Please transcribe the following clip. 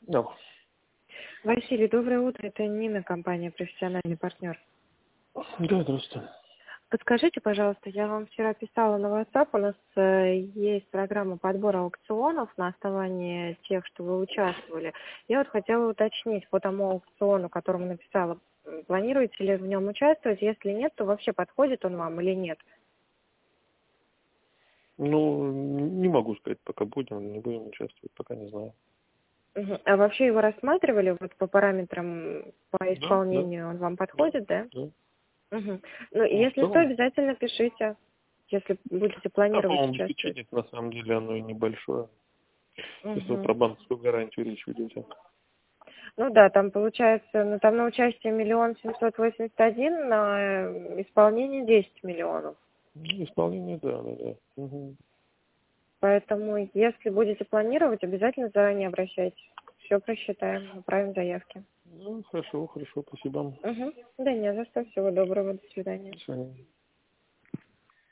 Да. Василий, доброе утро. Это Нина, компания «Профессиональный партнер». Да, здравствуйте. Подскажите, пожалуйста, я вам вчера писала на WhatsApp, у нас есть программа подбора аукционов на основании тех, что вы участвовали. Я вот хотела уточнить по тому аукциону, которому написала, планируете ли в нем участвовать? Если нет, то вообще подходит он вам или нет? Ну, не могу сказать, пока будем, не будем участвовать, пока не знаю. А вообще его рассматривали вот по параметрам, по Да, да, исполнению он вам да, подходит, да? да. Ну, Ну, в если что, целом, обязательно пишите, если будете да, планировать по-моему, участвовать. обеспечение, на самом деле, оно и небольшое. Если вы Мгм. про банковскую гарантию речь ведете. Ну да, там получается, там на участие 1 781 000, на исполнение 10 миллионов. Ну, исполнение, да, да, да. Угу. Поэтому, если будете планировать, обязательно заранее обращайтесь. Все просчитаем, направим заявки. Ну, хорошо, хорошо, спасибо. Да не за что. Всего доброго. До свидания. До свидания.